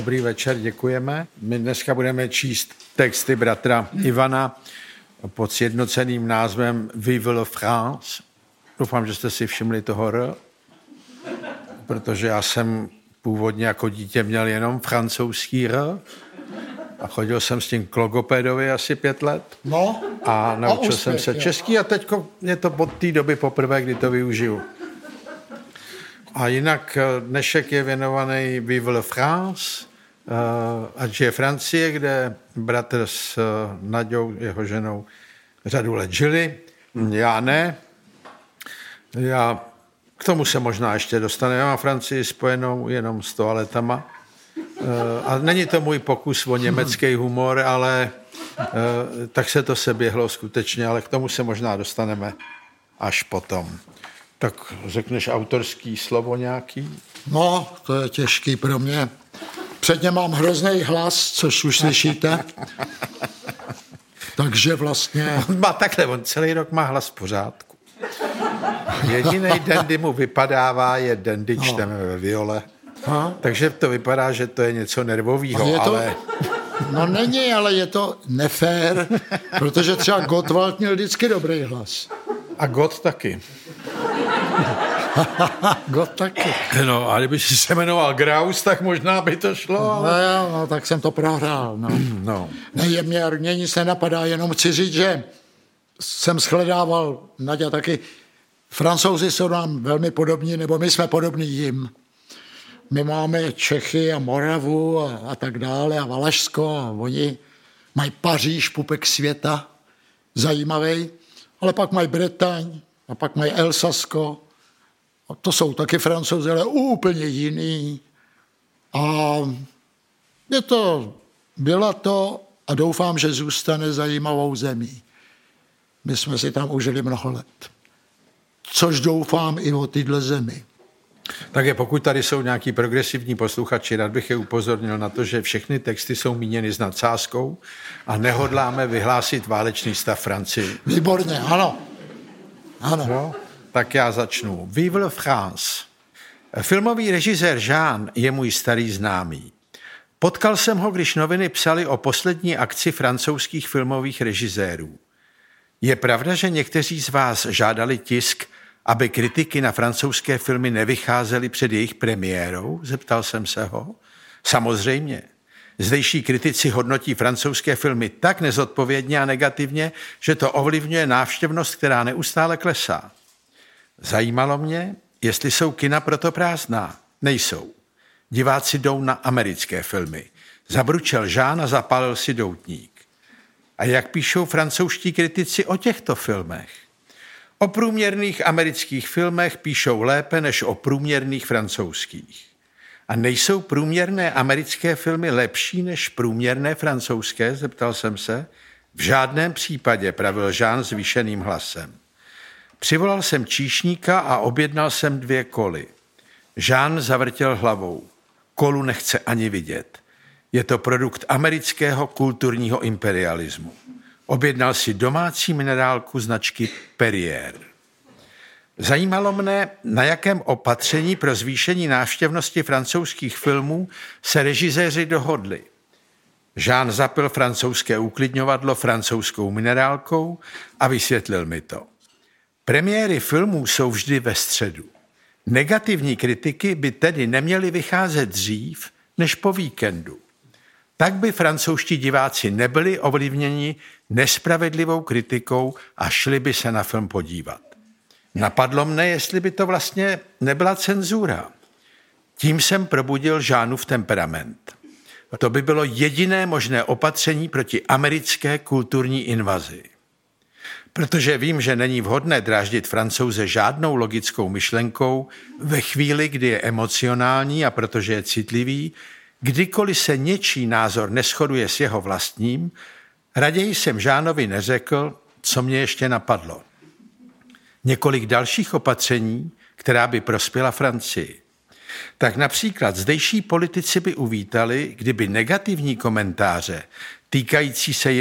Dobrý večer, děkujeme. My dneska budeme číst texty bratra Ivana pod sjednoceným názvem Vive la France. Doufám, že jste si všimli toho R, protože já jsem původně jako dítě měl jenom francouzský R a chodil jsem s tím k logopedovi asi 5 let. No, a naučil jsem se český a teď je to od té doby poprvé, kdy to využiju. A jinak dnešek je věnovaný Vive la France, ať je Francie, kde bratr s Naďou, jeho ženou, řadu let žili. Já ne. Já k tomu se možná ještě dostane. Já mám Francii spojenou jenom s toaletama. A není to můj pokus o německý humor, ale tak se to seběhlo skutečně, ale k tomu se možná dostaneme až potom. Tak řekneš autorský slovo nějaký? No, to je těžký pro mě. Předně mám hrozný hlas, což už slyšíte. Takže vlastně... On celý rok má hlas v pořádku. Jediný den, kdy mu vypadává, je den, kdy čteme ve viole. Takže to vypadá, že to je něco nervového, ale... No není, ale je to nefér, protože třeba Gottwald měl vždycky dobrý hlas. A Gott taky. Gott taky. No, a kdyby si se jmenoval Graus, tak možná by to šlo, ale... No, tak jsem to prohrál, no. Ne, mě nic nenapadá, jenom chci říct, že jsem shledával, Naďa taky, Francouzi jsou nám velmi podobní, nebo my jsme podobní jim. My máme Čechy a Moravu a tak dále a Valašsko a oni mají Paříž, pupek světa, zajímavý, ale pak mají Bretaň a pak mají Elsasko. A to jsou taky Francouzi, ale úplně jiný. A byla to a doufám, že zůstane zajímavou zemí. My jsme si tam užili mnoho let. Což doufám i o tyhle zemi. Takže pokud tady jsou nějaký progresivní posluchači, rád bych je upozornil na to, že všechny texty jsou míněny s nadsázkou a nehodláme vyhlásit válečný stav Francii. Výborně, ano. No, tak já začnu. Vive la France. Filmový režisér Jean je můj starý známý. Potkal jsem ho, když noviny psali o poslední akci francouzských filmových režisérů. Je pravda, že někteří z vás žádali tisk, aby kritiky na francouzské filmy nevycházely před jejich premiérou? Zeptal jsem se ho. Samozřejmě. Zdejší kritici hodnotí francouzské filmy tak nezodpovědně a negativně, že to ovlivňuje návštěvnost, která neustále klesá. Zajímalo mě, jestli jsou kina proto prázdná. Nejsou. Diváci jdou na americké filmy. Zabručel Jean a zapálil si doutník. A jak píšou francouzští kritici o těchto filmech? O průměrných amerických filmech píšou lépe než o průměrných francouzských. A nejsou průměrné americké filmy lepší než průměrné francouzské? Zeptal jsem se. V žádném případě, pravil Jean zvýšeným hlasem. Přivolal jsem číšníka a objednal jsem 2 koly. Jean zavrtěl hlavou. Kolu nechce ani vidět. Je to produkt amerického kulturního imperialismu. Objednal si domácí minerálku značky Perrier. Zajímalo mne, na jakém opatření pro zvýšení návštěvnosti francouzských filmů se režiséři dohodli. Jean zapil francouzské uklidňovadlo francouzskou minerálkou a vysvětlil mi to. Premiéry filmů jsou vždy ve středu. Negativní kritiky by tedy neměly vycházet dřív než po víkendu. Tak by francouzští diváci nebyli ovlivněni nespravedlivou kritikou a šli by se na film podívat. Napadlo mne, jestli by to vlastně nebyla cenzura. Tím jsem probudil Jeanův temperament. To by bylo jediné možné opatření proti americké kulturní invazi. Protože vím, že není vhodné dráždit Francouze žádnou logickou myšlenkou ve chvíli, kdy je emocionální a protože je citlivý, kdykoliv se něčí názor neshoduje s jeho vlastním, raději jsem Jeanovi neřekl, co mě ještě napadlo. Několik dalších opatření, která by prospěla Francii. Tak například zdejší politici by uvítali, kdyby negativní komentáře týkající se